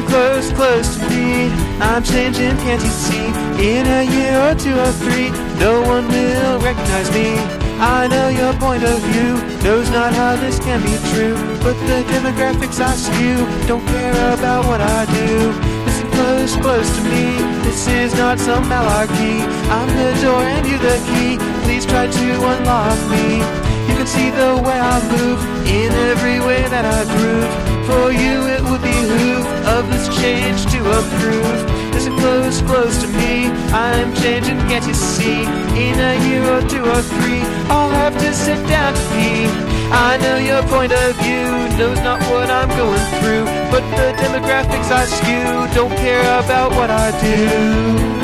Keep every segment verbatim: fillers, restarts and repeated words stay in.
close, close to me. I'm changing, can't you see? In a year or two or three, no one will recognize me. I know your point of view, knows not how this can be true, but the demographics I skew don't care about what I do. Listen close, close to me, this is not some malarkey. I'm the door and you the key, please try to unlock me. You can see the way I move, in every way that I groove. For you it would behoove of this change to approve. Listen close, close to me, I'm changing, can't you see? In a year or two or three, I'll have to sit down to pee. I know your point of view, knows not what I'm going through, but the demographics I skew don't care about what I do.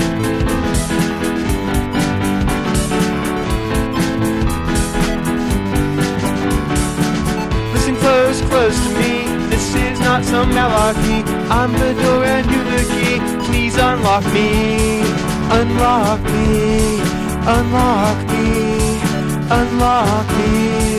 Close, close to me, this is not some malarkey. I'm the door and you the key, please unlock me. Unlock me, unlock me, unlock me.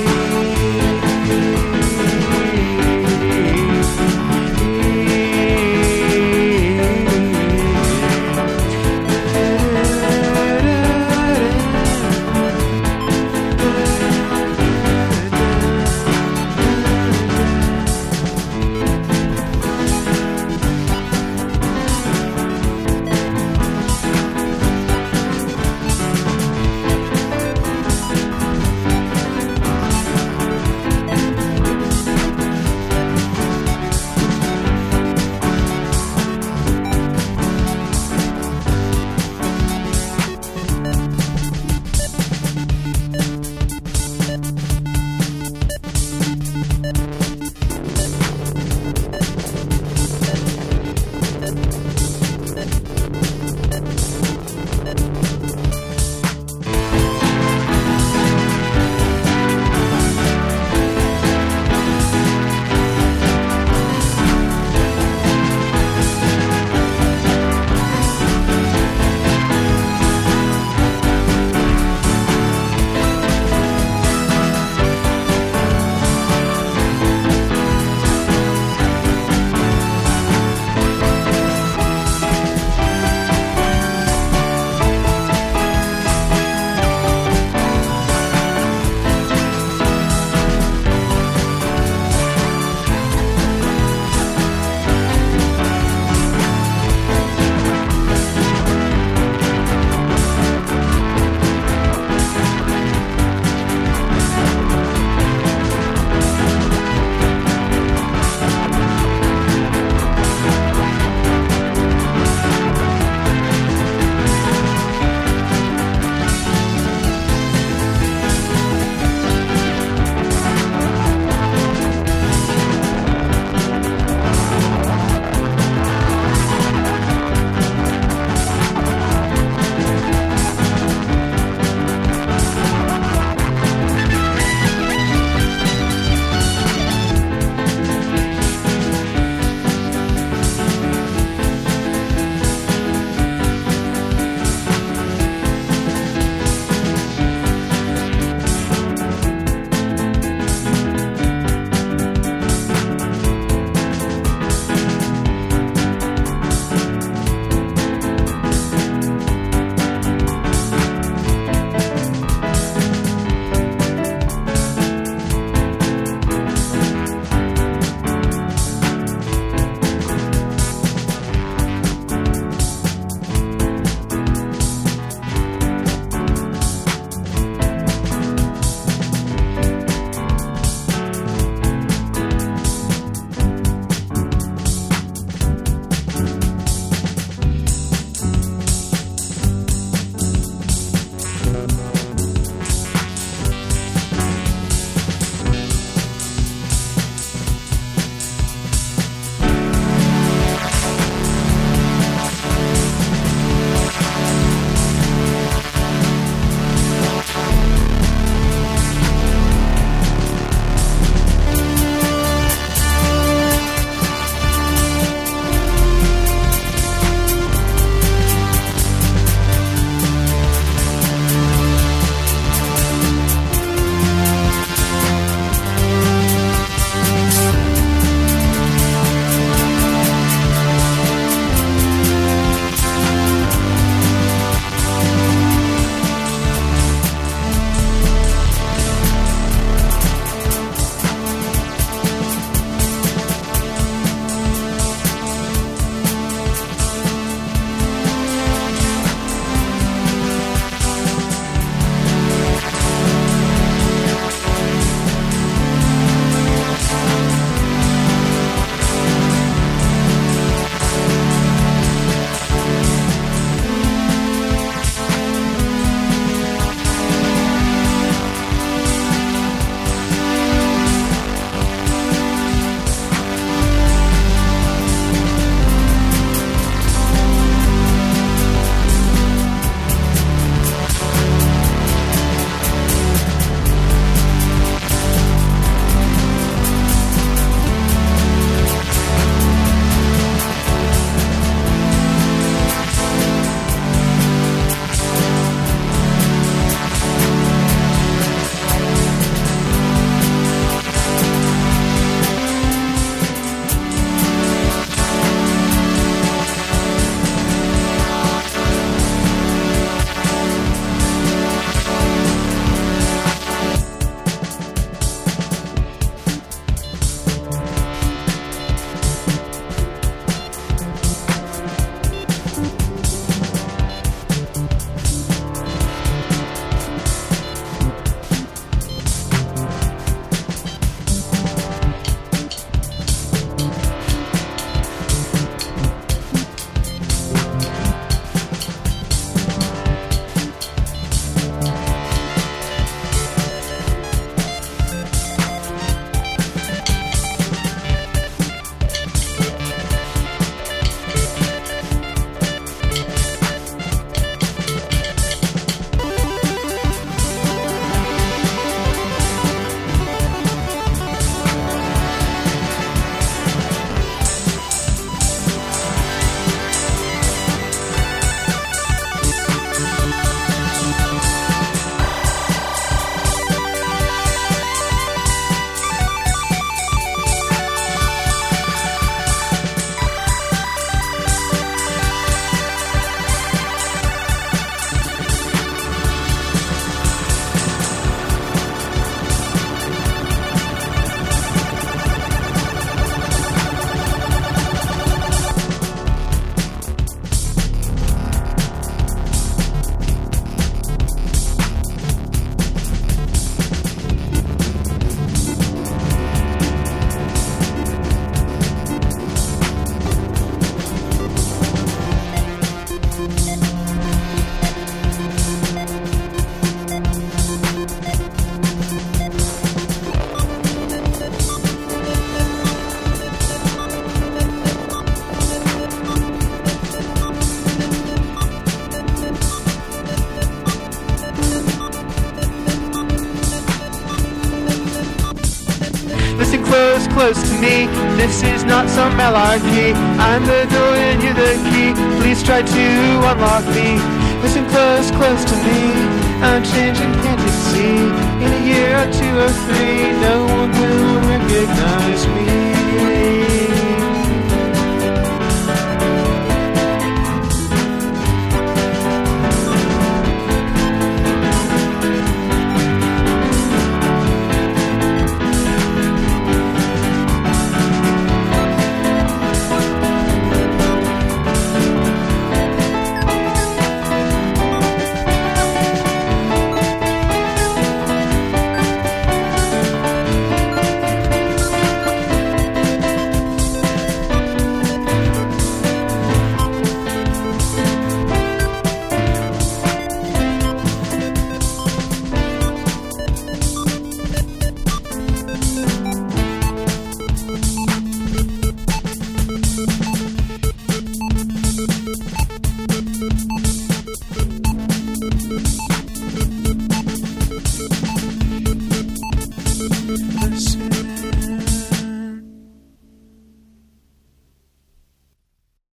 Listen close, close to me. This is not some malarkey. I'm the door and you're the key. Please try to unlock me. Listen close, close to me. I'm changing, can't you see? In a year or two or three, no one will